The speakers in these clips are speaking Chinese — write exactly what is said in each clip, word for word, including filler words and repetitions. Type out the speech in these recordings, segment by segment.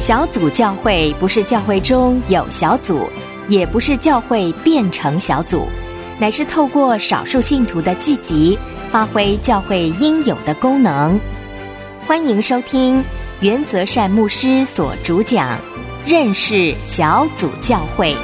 小组教会不是教会中有小组，也不是教会变成小组，乃是透过少数信徒的聚集，发挥教会应有的功能。欢迎收听原则善牧师所主讲认识小组教会。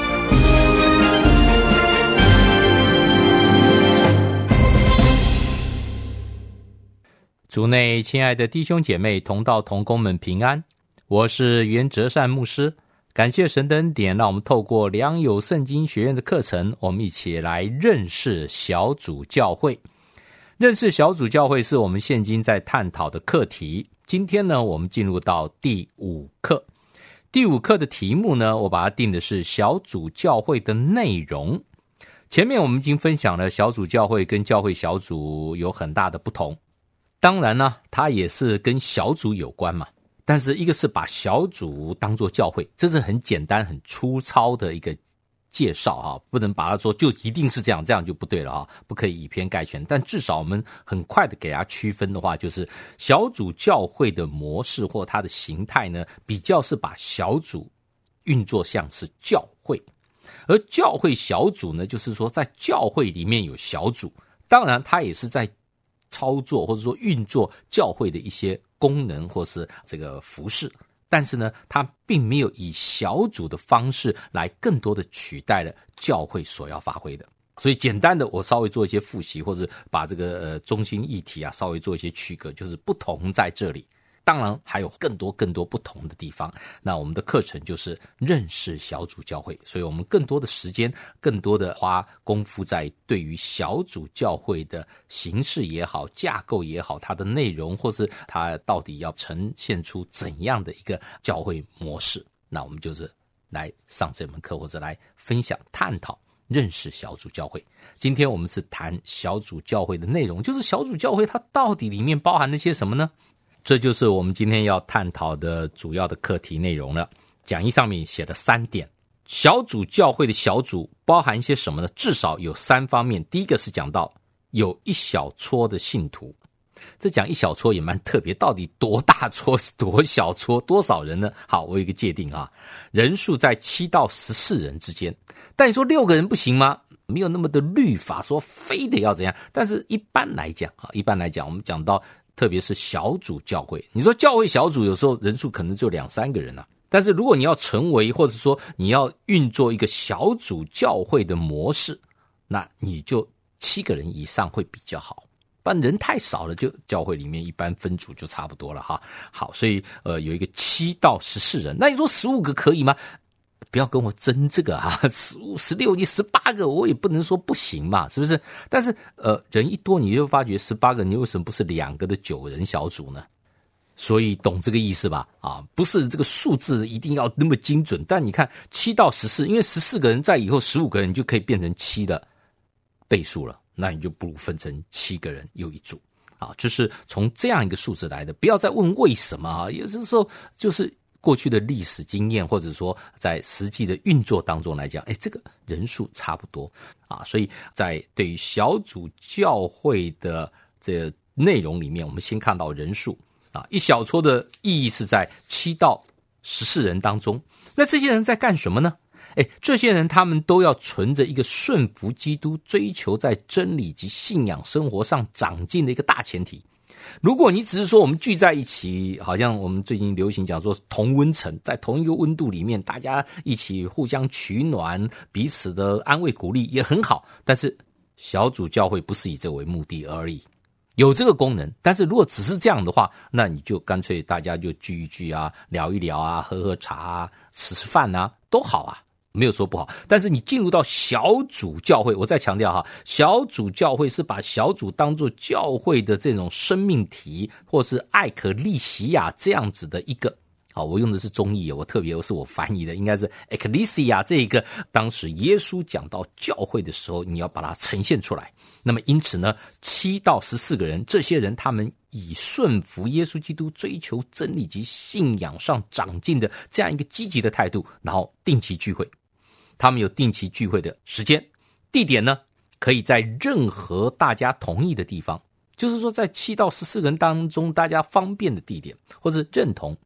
主内亲爱的弟兄姐妹同道同工们平安，我是原则善牧师。感谢神的恩典，让我们透过良友圣经学院的课程，我们一起来认识小组教会。认识小组教会是我们现今在探讨的课题。今天呢，我们进入到第五课。第五课的题目呢，我把它定的是小组教会的内容。前面我们已经分享了小组教会跟教会小组有很大的不同，当然呢，它也是跟小组有关嘛。但是一个是把小组当作教会，这是很简单很粗糙的一个介绍啊，不能把它说就一定是这样，这样就不对了啊，不可以以偏概全。但至少我们很快的给它区分的话，就是小组教会的模式或它的形态呢，比较是把小组运作像是教会，而教会小组呢，就是说在教会里面有小组，当然它也是在操作或者说运作教会的一些功能或是这个服事，但是呢，它并没有以小组的方式来更多的取代了教会所要发挥的。所以简单的我稍微做一些复习，或者把这个呃中心议题啊稍微做一些区隔，就是不同在这里。当然还有更多更多不同的地方，那我们的课程就是认识小组教会，所以我们更多的时间更多的花功夫在对于小组教会的形式也好，架构也好，它的内容或是它到底要呈现出怎样的一个教会模式，那我们就是来上这门课，或者来分享探讨认识小组教会。今天我们是谈小组教会的内容，就是小组教会它到底里面包含了些什么呢？这就是我们今天要探讨的主要的课题内容了。讲义上面写了三点，小组教会的小组包含一些什么呢？至少有三方面。第一个是讲到有一小撮的信徒，这讲一小撮也蛮特别，到底多大撮多小撮多少人呢？好，我有一个界定啊，人数在七到十四人之间。但你说六个人不行吗？没有那么的律法说非得要怎样，但是一般来讲啊，一般来讲我们讲到特别是小组教会，你说教会小组有时候人数可能就两三个人啊，但是如果你要成为或者说你要运作一个小组教会的模式，那你就七个人以上会比较好，不然人太少了，就教会里面一般分组就差不多了哈。好，所以呃有一个七到十四人，那你说十五个可以吗？不要跟我争这个啊，十五、十六、你十八个，我也不能说不行嘛，是不是？但是呃，人一多，你就发觉十八个，你为什么不是两个的九人小组呢？所以懂这个意思吧？啊，不是这个数字一定要那么精准，但你看七到十四，因为十四个人在以后十五个人就可以变成七的倍数了，那你就不如分成七个人又一组啊，就是从这样一个数字来的。不要再问为什么啊，有的时候就是过去的历史经验，或者说在实际的运作当中来讲，哎，这个人数差不多啊，所以在对于小组教会的这个内容里面，我们先看到人数啊，一小撮的意义是在七到十四人当中。那这些人在干什么呢？哎，这些人他们都要存着一个顺服基督、追求在真理及信仰生活上长进的一个大前提。如果你只是说我们聚在一起，好像我们最近流行讲说同温层，在同一个温度里面，大家一起互相取暖，彼此的安慰鼓励也很好，但是小组教会不是以这为目的而已，有这个功能，但是如果只是这样的话，那你就干脆大家就聚一聚啊，聊一聊啊，喝喝茶啊，吃吃饭啊，都好啊，没有说不好。但是你进入到小组教会，我再强调哈，小组教会是把小组当作教会的这种生命体，或是艾可利西亚这样子的一个，好，我用的是中译，我特别是我翻译的，应该是 ecclesia 这个，当时耶稣讲到教会的时候，你要把它呈现出来。那么因此呢，七到十四个人，这些人他们以顺服耶稣基督、追求真理及信仰上长进的这样一个积极的态度，然后定期聚会。他们有定期聚会的时间，地点呢，可以在任何大家同意的地方，就是说在七到十四个人当中大家方便的地点，或者认同。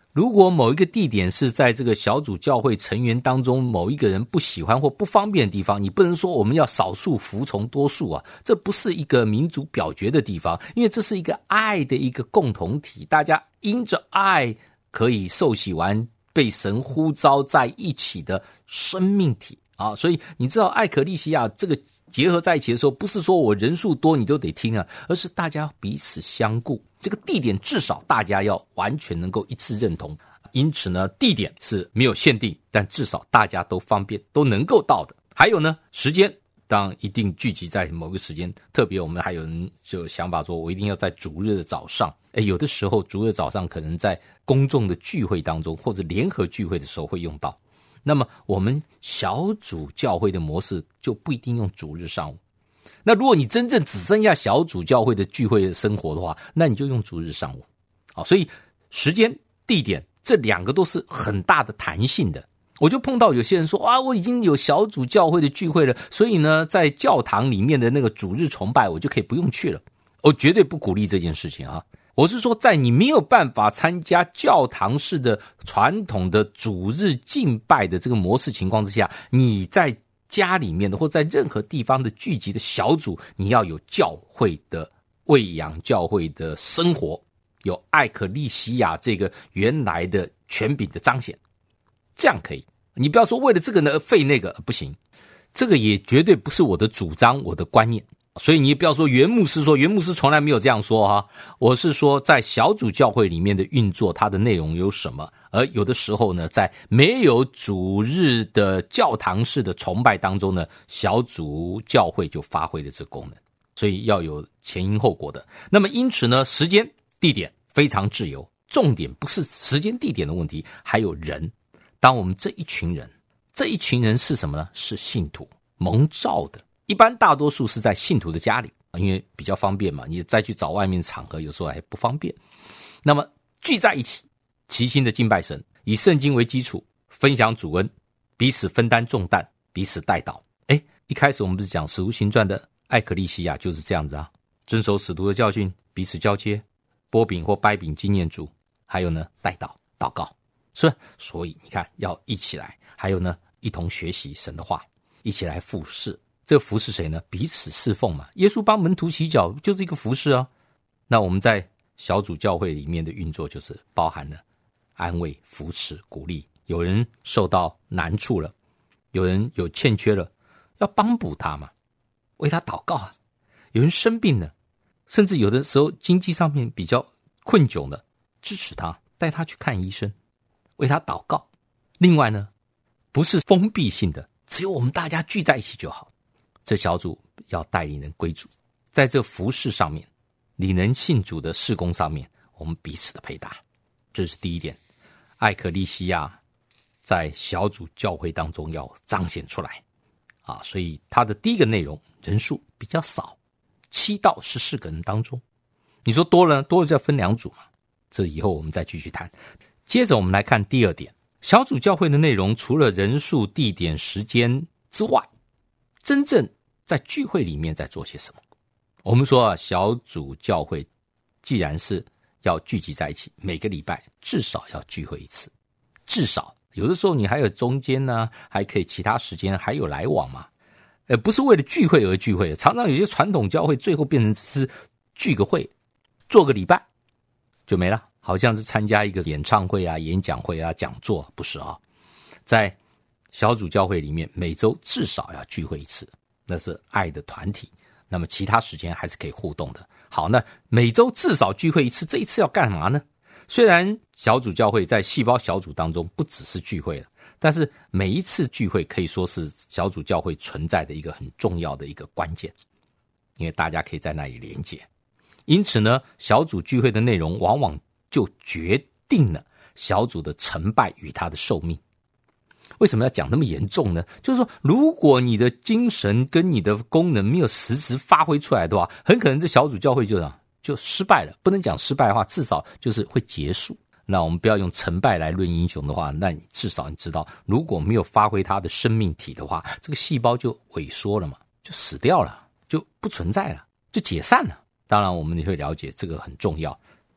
如果某一个地点是在这个小组教会成员当中某一个人不喜欢或不方便的地方，你不能说我们要少数服从多数啊，这不是一个民主表决的地方，因为这是一个爱的一个共同体，大家因着爱可以受洗完被神呼召在一起的生命体啊。所以你知道艾可利西亚这个结合在一起的时候，不是说我人数多你都得听啊，而是大家彼此相顾，这个地点至少大家要完全能够一致认同。因此呢，地点是没有限定，但至少大家都方便都能够到的。还有呢，时间当然一定聚集在某个时间，特别我们还有人就有想法说我一定要在主日的早上，诶有的时候主日早上可能在公众的聚会当中或者联合聚会的时候会用到，那么我们小组教会的模式就不一定用主日上午。那如果你真正只剩下小组教会的聚会的生活的话，那你就用主日上午。好，所以时间地点这两个都是很大的弹性的。我就碰到有些人说啊，我已经有小组教会的聚会了，所以呢在教堂里面的那个主日崇拜我就可以不用去了。我绝对不鼓励这件事情啊！我是说在你没有办法参加教堂式的传统的主日敬拜的这个模式情况之下，你在家里面的或在任何地方的聚集的小组，你要有教会的喂养教会的生活，有艾可利西亚这个原来的权柄的彰显，这样可以。你不要说为了这个呢废那个，不行，这个也绝对不是我的主张我的观念。所以你也不要说袁牧师说，袁牧师从来没有这样说哈。我是说在小组教会里面的运作，它的内容有什么，而有的时候呢在没有主日的教堂式的崇拜当中呢，小组教会就发挥了这个功能，所以要有前因后果的。那么因此呢，时间地点非常自由，重点不是时间地点的问题，还有人。当我们这一群人，这一群人是什么呢？是信徒蒙召的，一般大多数是在信徒的家里，因为比较方便嘛，你再去找外面的场合有时候还不方便。那么聚在一起，齐心的敬拜神，以圣经为基础，分享主恩，彼此分担重担，彼此代祷。诶一开始我们不是讲使徒行传的艾可利西亚就是这样子啊，遵守使徒的教训，彼此交接，擘饼或掰饼纪念主，还有呢代祷祷告，是吧？所以你看要一起来，还有呢一同学习神的话，一起来服侍。这个服侍谁呢？彼此侍奉嘛。耶稣帮门徒洗脚就是一个服侍啊。那我们在小组教会里面的运作就是包含了安慰、扶持、鼓励。有人受到难处了，有人有欠缺了，要帮补他嘛，为他祷告啊。有人生病了，甚至有的时候经济上面比较困窘的，支持他，带他去看医生，为他祷告。另外呢，不是封闭性的，只有我们大家聚在一起就好。这小组要带领人归主，在这服事上面，领人信主的事工上面，我们彼此的配搭，这是第一点。艾可利西亚在小组教会当中要彰显出来啊，所以它的第一个内容人数比较少，七到十四个人当中，你说多了多了就要分两组嘛，这以后我们再继续谈。接着我们来看第二点，小组教会的内容除了人数、地点、时间之外，真正在聚会里面在做些什么？我们说啊，小组教会既然是要聚集在一起，每个礼拜至少要聚会一次，至少有的时候你还有中间呢，还可以其他时间还有来往嘛，呃，不是为了聚会而聚会。常常有些传统教会最后变成只是聚个会，做个礼拜就没了，好像是参加一个演唱会啊、演讲会啊、讲座，不是啊。在小组教会里面，每周至少要聚会一次，那是爱的团体。那么其他时间还是可以互动的。好，那每周至少聚会一次，这一次要干嘛呢？虽然小组教会在细胞小组当中不只是聚会了，但是每一次聚会可以说是小组教会存在的一个很重要的一个关键，因为大家可以在那里连结。因此呢，小组聚会的内容往往就决定了小组的成败与它的寿命。为什么要讲那么严重呢？就是说，如果你的精神跟你的功能没有实时发挥出来的话，很可能这小组教会就这样就失败了。不能讲失败的话，至少就是会结束。那我们不要用成败来论英雄的话，那你至少你知道，如果没有发挥它的生命体的话，这个细胞就萎缩了嘛，就死掉了，就不存在了，就解散了。当然我们也会了解这个很重要，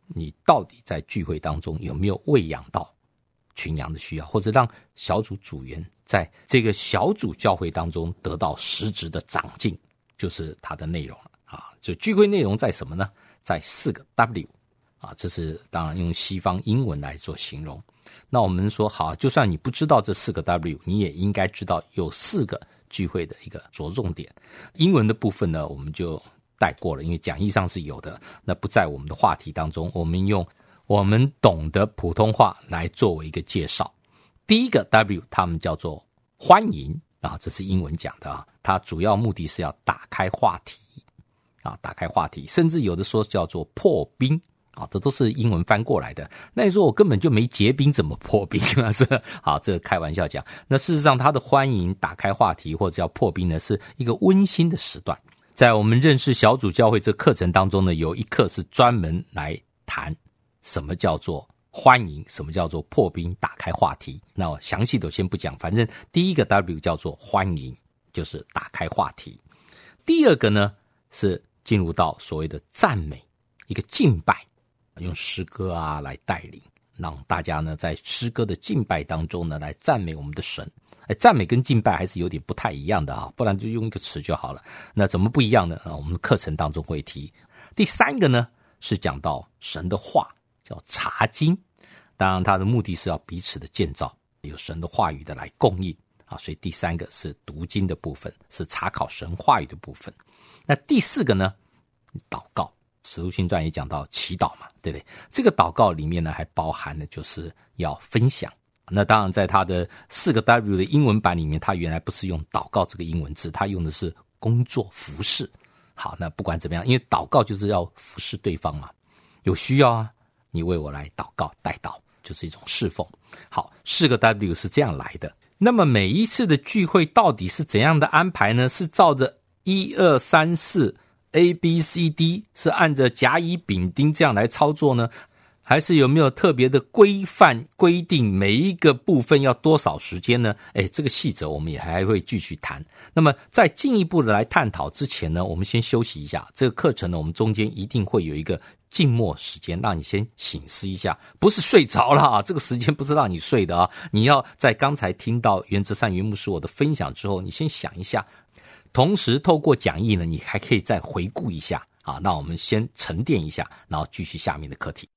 你到底在聚会当中有没有喂养到群羊的需要，或者让小组组员在这个小组教会当中得到实质的长进，就是它的内容了啊。就聚会内容在什么呢？在四个 W 啊，这是当然用西方英文来做形容。那我们说好，就算你不知道这四个 W， 你也应该知道有四个聚会的一个着重点。英文的部分呢，我们就带过了，因为讲义上是有的，那不在我们的话题当中，我们用我们懂的普通话来作为一个介绍。第一个 W 他们叫做欢迎啊，这是英文讲的啊，它主要目的是要打开话题啊，打开话题，甚至有的说叫做破冰啊，这都是英文翻过来的。那你说我根本就没结冰，怎么破冰啊？是好，这个开玩笑讲。那事实上，它的欢迎、打开话题或者叫破冰呢，是一个温馨的时段。在我们认识小组教会这课程当中呢，有一课是专门来谈什么叫做欢迎，什么叫做破冰、打开话题。那我详细的先不讲，反正第一个 W 叫做欢迎，就是打开话题。第二个呢，是进入到所谓的赞美，一个敬拜，用诗歌啊来带领，让大家呢在诗歌的敬拜当中呢来赞美我们的神。哎，赞美跟敬拜还是有点不太一样的啊，不然就用一个词就好了。那怎么不一样呢？啊，我们课程当中会提。第三个呢是讲到神的话，叫查经。当然它的目的是要彼此的建造，有神的话语的来供应啊，所以第三个是读经的部分，是查考神话语的部分。那第四个呢，祷告。使徒行传也讲到祈祷嘛，对不对？这个祷告里面呢还包含了就是要分享。那当然在它的四个 W 的英文版里面，它原来不是用祷告这个英文字，它用的是工作服事。好，那不管怎么样，因为祷告就是要服侍对方嘛，有需要啊，你为我来祷告代祷，就是一种侍奉。好，四个 W 是这样来的。那么每一次的聚会到底是怎样的安排呢？是照着一二三四 A B C D 是按着甲乙丙丁这样来操作呢，还是有没有特别的规范规定每一个部分要多少时间呢？诶，这个细则我们也还会继续谈。那么在进一步的来探讨之前呢，我们先休息一下。这个课程呢，我们中间一定会有一个静默时间，让你先省思一下，不是睡着了啊，这个时间不是让你睡的啊。你要在刚才听到原则上原牧师我的分享之后，你先想一下，同时透过讲义呢，你还可以再回顾一下啊。那我们先沉淀一下，然后继续下面的课题。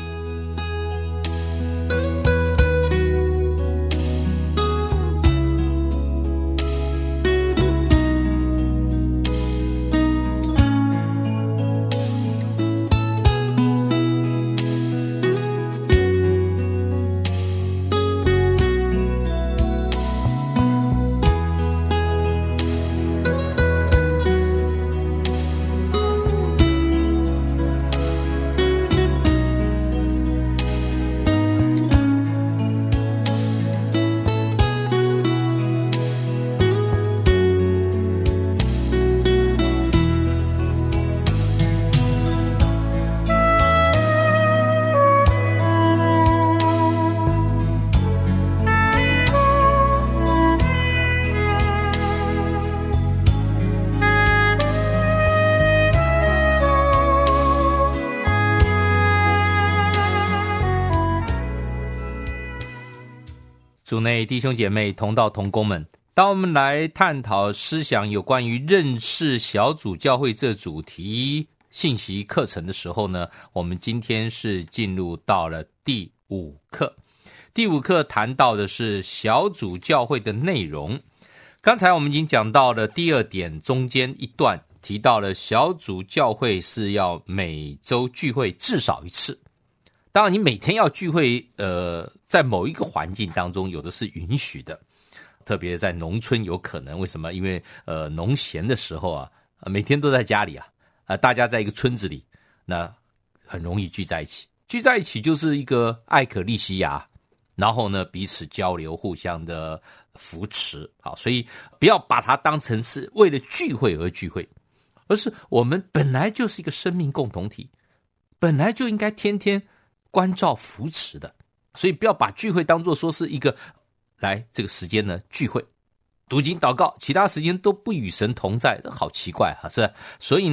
主内弟兄姐妹同道同工们，当我们来探讨思想有关于认识小组教会这主题信息课程的时候呢，我们今天是进入到了第五课。第五课谈到的是小组教会的内容。刚才我们已经讲到了第二点中间一段，提到了小组教会是要每周聚会至少一次。当然你每天要聚会，呃，在某一个环境当中有的是允许的，特别在农村有可能。为什么？因为呃农闲的时候啊，每天都在家里啊，呃大家在一个村子里，那很容易聚在一起。聚在一起就是一个艾可利西亚，然后呢彼此交流，互相的扶持。好，所以不要把它当成是为了聚会而聚会，而是我们本来就是一个生命共同体，本来就应该天天关照扶持的。所以不要把聚会当作说是一个来这个时间呢聚会读经祷告，其他时间都不与神同在，这好奇怪啊，是吧？所以呢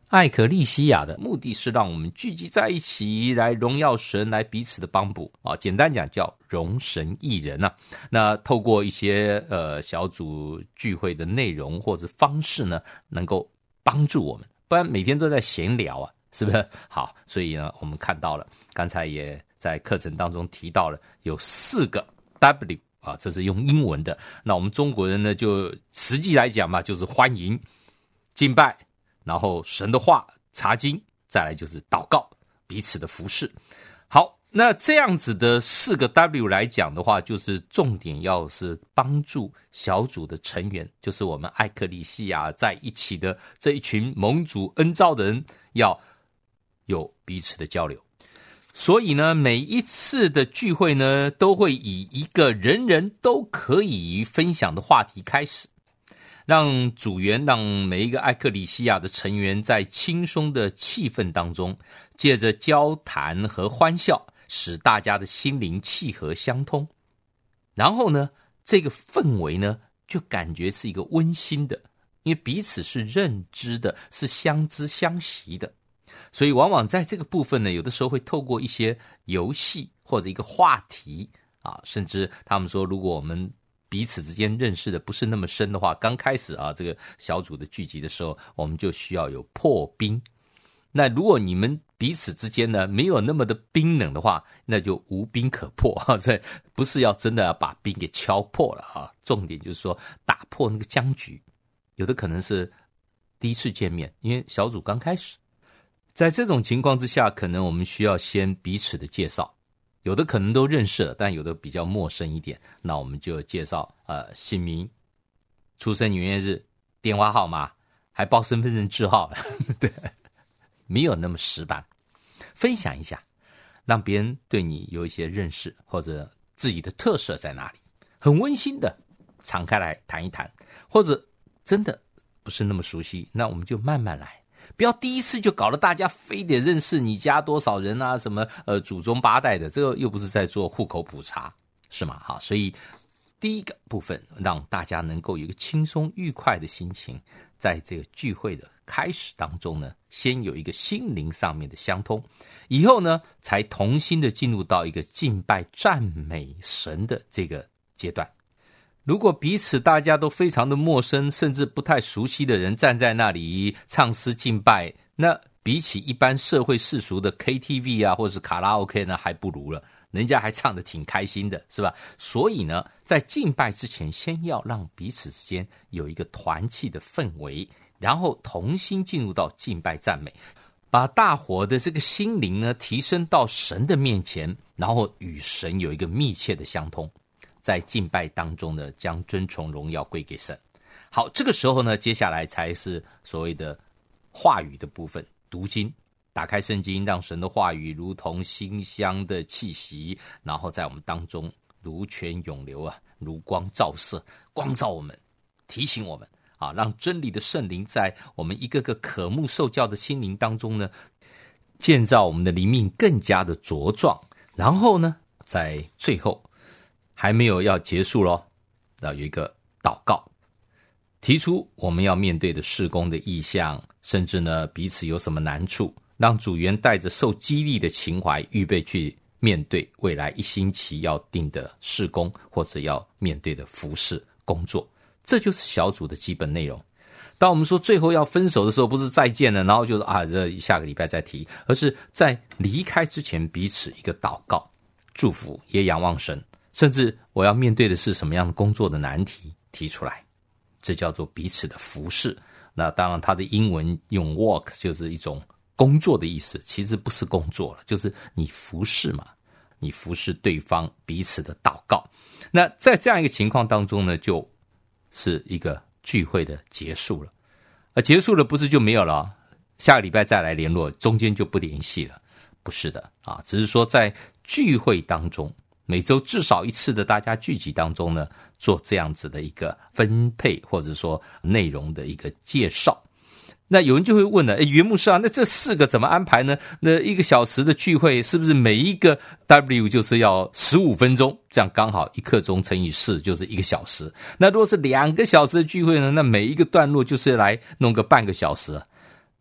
艾可利西亚的目的是让我们聚集在一起，来荣耀神，来彼此的帮补啊。简单讲叫荣神益人啊。那透过一些呃小组聚会的内容或者方式呢，能够帮助我们，不然每天都在闲聊啊，是不是？好，所以呢，我们看到了，刚才也在课程当中提到了有四个 W 啊，这是用英文的。那我们中国人呢，就实际来讲嘛，就是欢迎、敬拜，然后神的话、查经，再来就是祷告，彼此的服侍。好，那这样子的四个 W 来讲的话，就是重点要是帮助小组的成员，就是我们艾克利西亚在一起的这一群蒙主恩召的人，要有彼此的交流。所以呢，每一次的聚会呢，都会以一个人人都可以分享的话题开始，让组员，让每一个艾克利西亚的成员在轻松的气氛当中，借着交谈和欢笑，使大家的心灵契合相通。然后呢，这个氛围呢，就感觉是一个温馨的，因为彼此是认知的，是相知相惜的。所以往往在这个部分呢，有的时候会透过一些游戏或者一个话题啊，甚至他们说，如果我们彼此之间认识的不是那么深的话，刚开始啊，这个小组的聚集的时候，我们就需要有破冰。那如果你们彼此之间呢没有那么的冰冷的话，那就无冰可破啊。所以不是要真的要把冰给敲破了啊，重点就是说打破那个僵局。有的可能是第一次见面，因为小组刚开始，在这种情况之下，可能我们需要先彼此的介绍。有的可能都认识了，但有的比较陌生一点，那我们就介绍呃姓名、出生年月日、电话号码，还报身份证字号，对，没有那么死板，分享一下，让别人对你有一些认识，或者自己的特色在哪里，很温馨的敞开来谈一谈，或者真的不是那么熟悉，那我们就慢慢来。不要第一次就搞得大家非得认识你家多少人啊，什么呃祖宗八代的，这个又不是在做户口普查，是吗？好，所以第一个部分让大家能够有一个轻松愉快的心情，在这个聚会的开始当中呢，先有一个心灵上面的相通，以后呢才同心的进入到一个敬拜赞美神的这个阶段。如果彼此大家都非常的陌生，甚至不太熟悉的人站在那里唱诗敬拜，那比起一般社会世俗的 K T V 啊，或是卡拉 OK 呢，还不如了。人家还唱得挺开心的，是吧？所以呢，在敬拜之前，先要让彼此之间有一个团契的氛围，然后同心进入到敬拜赞美，把大伙的这个心灵呢提升到神的面前，然后与神有一个密切的相通。在敬拜当中呢，将尊崇荣耀归给神。好，这个时候呢，接下来才是所谓的话语的部分，读经，打开圣经，让神的话语如同馨香的气息，然后在我们当中如泉涌流啊，如光照射，光照我们，提醒我们啊，让真理的圣灵在我们一个个渴慕受教的心灵当中呢，建造我们的灵命更加的茁壮。然后呢，在最后还没有要结束咯，要有一个祷告，提出我们要面对的事工的意向，甚至呢彼此有什么难处，让组员带着受激励的情怀，预备去面对未来一星期要定的事工，或者要面对的服事工作。这就是小组的基本内容。当我们说最后要分手的时候，不是再见了，然后就是啊，这下个礼拜再提，而是在离开之前彼此一个祷告、祝福，也仰望神。甚至我要面对的是什么样的工作的难题提出来，这叫做彼此的服事。那当然它的英文用 work 就是一种工作的意思，其实不是工作了，就是你服事嘛，你服事对方，彼此的祷告。那在这样一个情况当中呢，就是一个聚会的结束了。而结束了不是就没有了，下个礼拜再来联络，中间就不联系了，不是的啊，只是说在聚会当中，每周至少一次的大家聚集当中呢，做这样子的一个分配，或者说内容的一个介绍。那有人就会问了，诶，袁牧师啊，那这四个怎么安排呢？那一个小时的聚会，是不是每一个 W 就是要十五分钟？这样刚好一刻钟乘以四就是一个小时。那如果是两个小时的聚会呢，那每一个段落就是来弄个半个小时。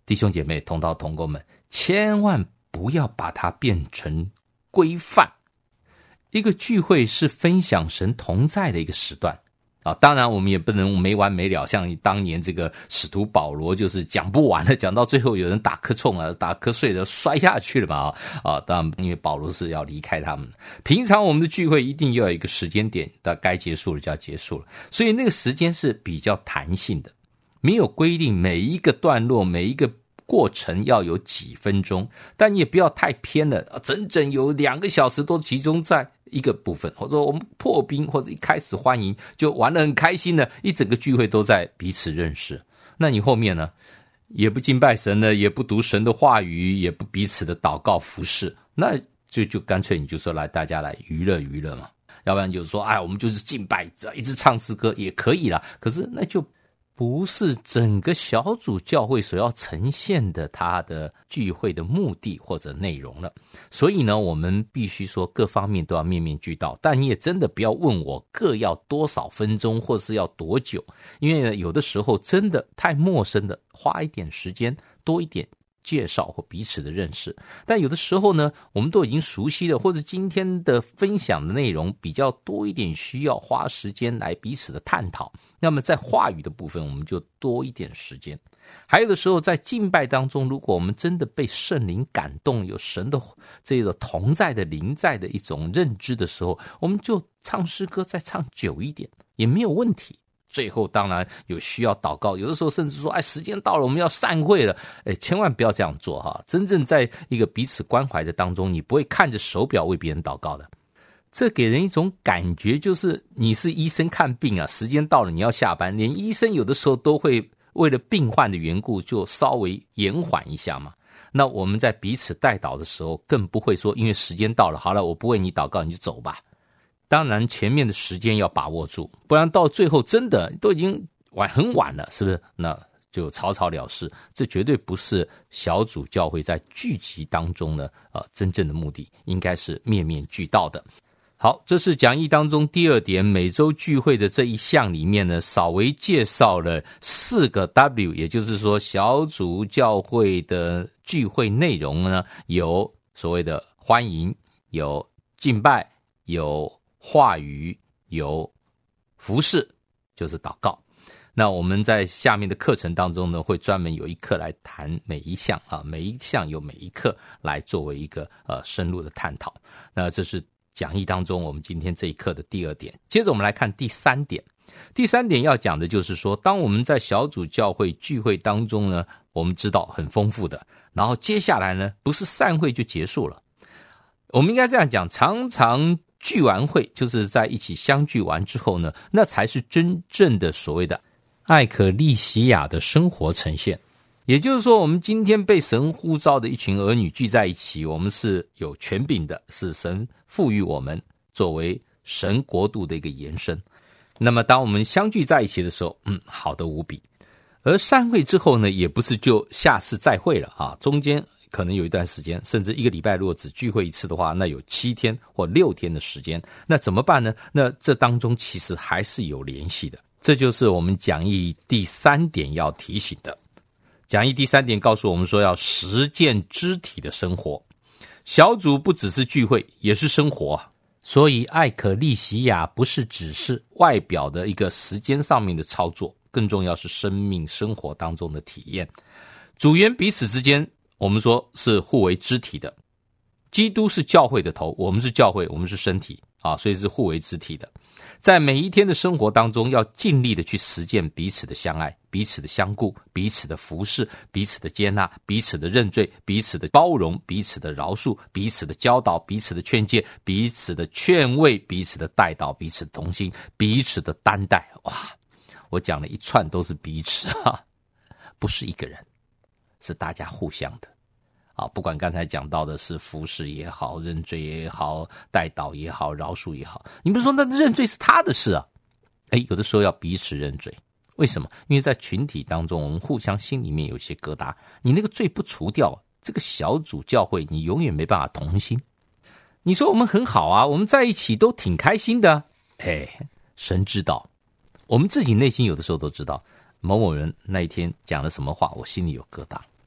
弟兄姐妹同道同工们，千万不要把它变成规范。一个聚会是分享神同在的一个时段啊，当然我们也不能没完没了，像当年这个使徒保罗就是讲不完了，讲到最后有人打瞌冲了，打瞌睡了，摔下去了嘛啊！当然因为保罗是要离开他们。平常我们的聚会一定要有一个时间点，到该结束了就要结束了，所以那个时间是比较弹性的，没有规定每一个段落每一个过程要有几分钟，但你也不要太偏了，整整有两个小时都集中在一个部分，或者我们破冰或者一开始欢迎就玩得很开心的，一整个聚会都在彼此认识。那你后面呢，也不敬拜神了，也不读神的话语，也不彼此的祷告服事，那就就干脆你就说来大家来娱乐娱乐嘛，要不然就是说哎，我们就是敬拜，一直唱诗歌也可以啦，可是那就不是整个小组教会所要呈现的它的聚会的目的或者内容了。所以呢，我们必须说各方面都要面面俱到，但你也真的不要问我各要多少分钟或是要多久，因为呢有的时候真的太陌生的，花一点时间多一点介绍或彼此的认识，但有的时候呢我们都已经熟悉了，或者今天的分享的内容比较多一点，需要花时间来彼此的探讨，那么在话语的部分我们就多一点时间。还有的时候在敬拜当中，如果我们真的被圣灵感动，有神的这个同在的灵在的一种认知的时候，我们就唱诗歌再唱久一点也没有问题。最后当然有需要祷告，有的时候甚至说哎，时间到了我们要散会了，哎，千万不要这样做哈。真正在一个彼此关怀的当中，你不会看着手表为别人祷告的，这给人一种感觉就是你是医生看病啊，时间到了你要下班，连医生有的时候都会为了病患的缘故就稍微延缓一下嘛。那我们在彼此代祷的时候更不会说因为时间到了，好了我不为你祷告你就走吧。当然前面的时间要把握住，不然到最后真的都已经晚很晚了，是不是？那就草草了事，这绝对不是小组教会在聚集当中呢呃真正的目的，应该是面面俱到的。好，这是讲义当中第二点，每周聚会的这一项里面呢，稍微介绍了四个 W， 也就是说小组教会的聚会内容呢，有所谓的欢迎，有敬拜，有话语，有服事，就是祷告。那我们在下面的课程当中呢，会专门有一课来谈每一项啊，每一项有每一课来作为一个呃深入的探讨。那这是讲义当中我们今天这一课的第二点。接着我们来看第三点。第三点要讲的就是说，当我们在小组教会聚会当中呢，我们知道很丰富的，然后接下来呢，不是散会就结束了。我们应该这样讲，常常聚完会，就是在一起相聚完之后呢，那才是真正的所谓的艾可利西亚的生活呈现。也就是说，我们今天被神呼召的一群儿女聚在一起，我们是有权柄的，是神赋予我们作为神国度的一个延伸。那么当我们相聚在一起的时候，嗯，好得无比。而散会之后呢，也不是就下次再会了啊，中间可能有一段时间，甚至一个礼拜如果只聚会一次的话，那有七天或六天的时间，那怎么办呢？那这当中其实还是有联系的，这就是我们讲义第三点要提醒的。讲义第三点告诉我们说，要实践肢体的生活。小组不只是聚会，也是生活。所以艾可利西亚不是只是外表的一个时间上面的操作，更重要是生命生活当中的体验。组员彼此之间，我们说是互为肢体的。基督是教会的头，我们是教会，我们是身体啊，所以是互为肢体的。在每一天的生活当中，要尽力的去实践彼此的相爱，彼此的相顾，彼此的服侍，彼此的接纳，彼此的认罪，彼此的包容，彼此的饶恕，彼此的教导，彼此的劝诫，彼此的劝慰，彼此的带导，彼此的同心，彼此的担待。哇，我讲了一串都是彼此啊，不是一个人，是大家互相的啊，不管刚才讲到的是服侍也好，认罪也好，带导也好，饶恕也好，你不是说那认罪是他的事啊？诶，有的时候要彼此认罪。为什么？因为在群体当中，我们互相心里面有一些疙瘩，你那个罪不除掉，这个小组教会你永远没办法同心。你说我们很好啊，我们在一起都挺开心的，诶，神知道，我们自己内心有的时候都知道，某某人那一天讲了什么话，我心里有疙瘩。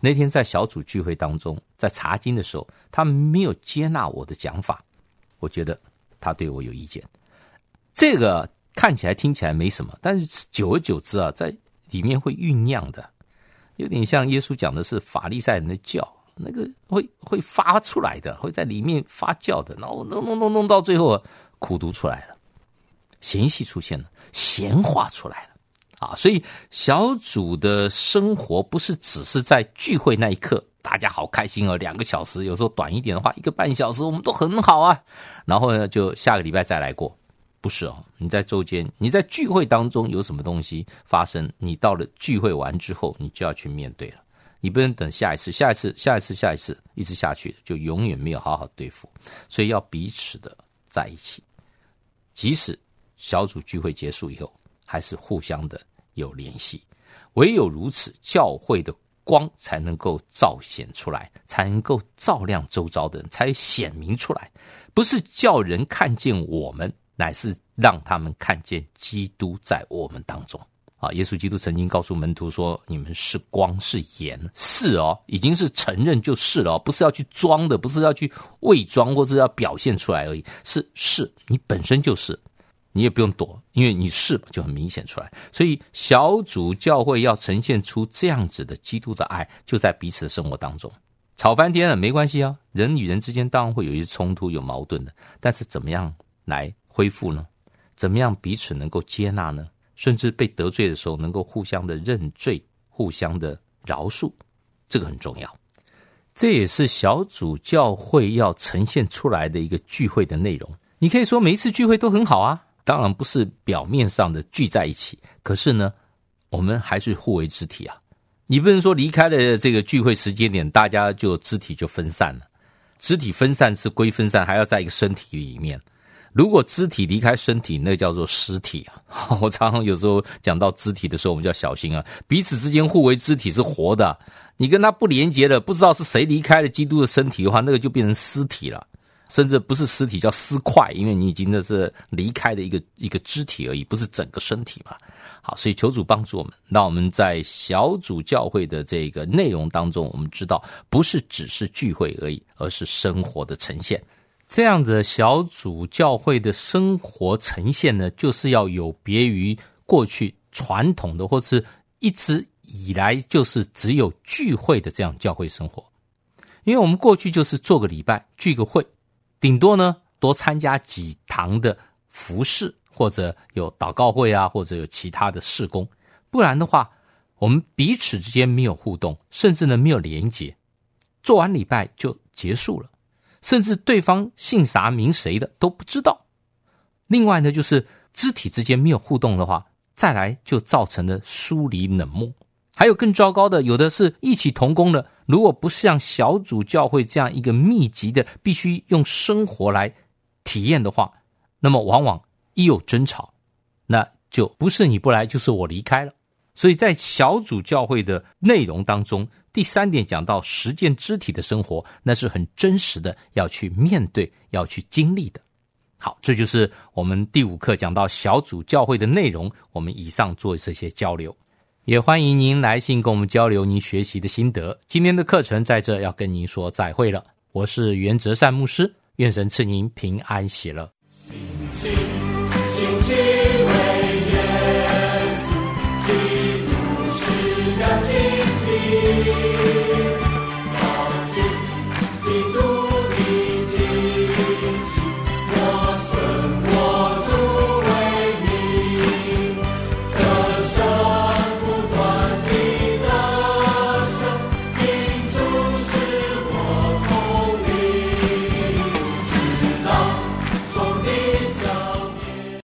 那天在小组聚会当中，在查经的时候，他没有接纳我的讲法，我觉得他对我有意见。这个看起来听起来没什么，但是久而久之啊，在里面会酝酿的，有点像耶稣讲的是法利赛人的教，那个会会发出来的，会在里面发酵的，然后弄弄弄弄到最后啊，苦毒出来了，嫌隙出现了，闲话出来了。啊，所以小组的生活不是只是在聚会那一刻，大家好开心哦，两个小时，有时候短一点的话，一个半小时，我们都很好啊。然后呢，就下个礼拜再来过，不是哦。你在周间，你在聚会当中有什么东西发生，你到了聚会完之后，你就要去面对了。你不能等下一次、下一次、下一次、下一次，一直下去，就永远没有好好对付。所以要彼此的在一起，即使小组聚会结束以后，还是互相的有联系，唯有如此，教会的光才能够照显出来，才能够照亮周遭的人，才显明出来。不是叫人看见我们，乃是让他们看见基督在我们当中。啊，耶稣基督曾经告诉门徒说：“你们是光，是盐。”是哦，已经是承认就是了哦，不是要去装的，不是要去伪装或者要表现出来而已，是是，你本身就是。你也不用躲，因为你是就很明显出来。所以小组教会要呈现出这样子的基督的爱，就在彼此的生活当中。吵翻天了没关系啊，人与人之间当然会有一些冲突有矛盾的，但是怎么样来恢复呢？怎么样彼此能够接纳呢？甚至被得罪的时候能够互相的认罪，互相的饶恕，这个很重要。这也是小组教会要呈现出来的一个聚会的内容。你可以说每一次聚会都很好啊，当然不是表面上的聚在一起，可是呢，我们还是互为肢体啊。你不能说离开了这个聚会时间点，大家就肢体就分散了。肢体分散是归分散，还要在一个身体里面。如果肢体离开身体，那叫做尸体啊。我常常有时候讲到肢体的时候，我们就要小心啊。彼此之间互为肢体是活的，你跟他不连结了，不知道是谁离开了基督的身体的话，那个就变成尸体了。甚至不是尸体，叫尸块，因为你已经的是离开的一个一个肢体而已，不是整个身体嘛。好，所以求主帮助我们，让我们在小组教会的这个内容当中，我们知道不是只是聚会而已，而是生活的呈现。这样的小组教会的生活呈现呢，就是要有别于过去传统的或是一直以来就是只有聚会的这样教会生活。因为我们过去就是做个礼拜聚个会，顶多呢多参加几堂的服事，或者有祷告会啊，或者有其他的事工，不然的话我们彼此之间没有互动，甚至呢没有连结，做完礼拜就结束了，甚至对方姓啥名谁的都不知道。另外呢就是肢体之间没有互动的话，再来就造成了疏离冷漠。还有更糟糕的，有的是一起同工的，如果不是像小组教会这样一个密集的必须用生活来体验的话，那么往往一有争吵，那就不是你不来就是我离开了。所以在小组教会的内容当中，第三点讲到实践肢体的生活，那是很真实的，要去面对，要去经历的。好，这就是我们第五课讲到小组教会的内容，我们以上做这些交流。也欢迎您来信跟我们交流您学习的心得。今天的课程在这要跟您说再会了，我是袁哲善牧师，愿神赐您平安喜乐。 兴起，兴起为耶稣，基督是将经历，高举基督。